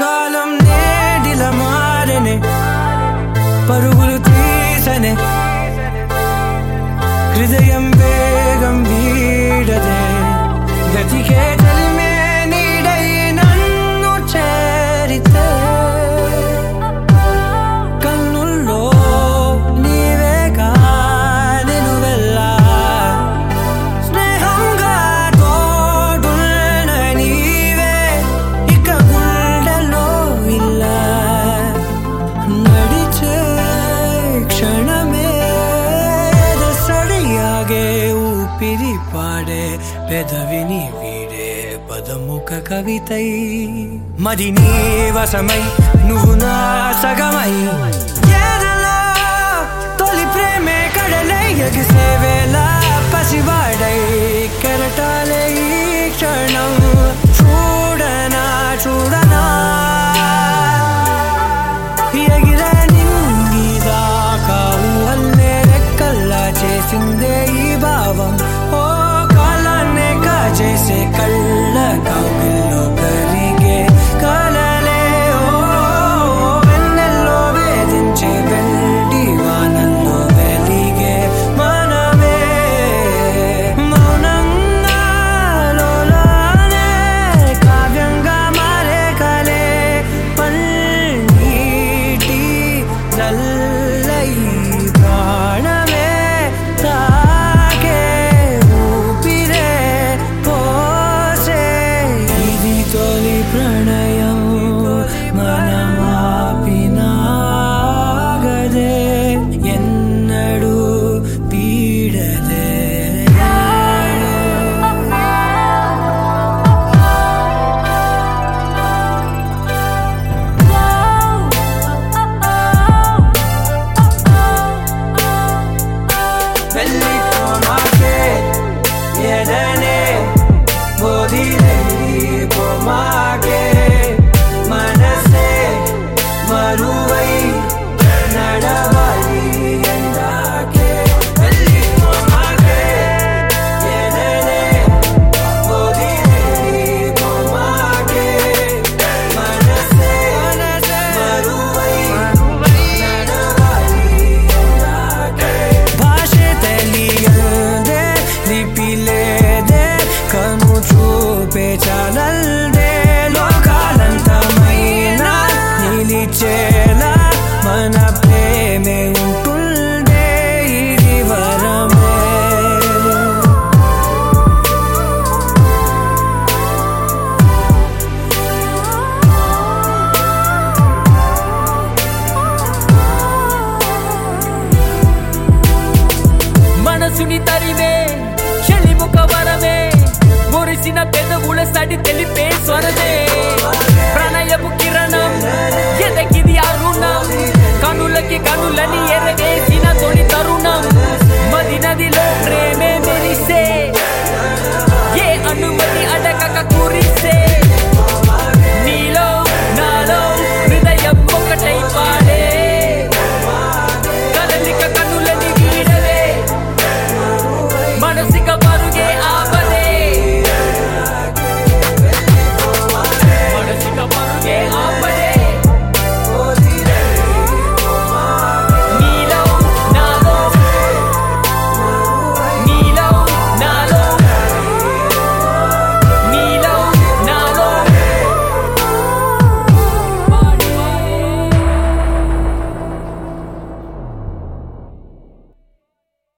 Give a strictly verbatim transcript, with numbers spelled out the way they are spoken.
కాలం నేడిల మారనే పరుగులు తీసనే హృదయం వేగం వీడదే గతికే చలిమే నీడై నన్ను చేరితే కన్నుల్లో నీవేగా నేను వెళ్ళా స్నేహంగా తోడున్న నీవే ఇక గుండెలో ఇలా నడిచే క్షణమే సడియాగే ఊపిరి పాడే పెదవిని వీడే పదముఖ కవితై మరి నీ వశమై నువ్వు నా సగమై ఎదలో తొలి ప్రేమే కడలై ఎగిసే వేళ పసివాడై కెరటాలే ఈ క్షణం చూడనా చూడ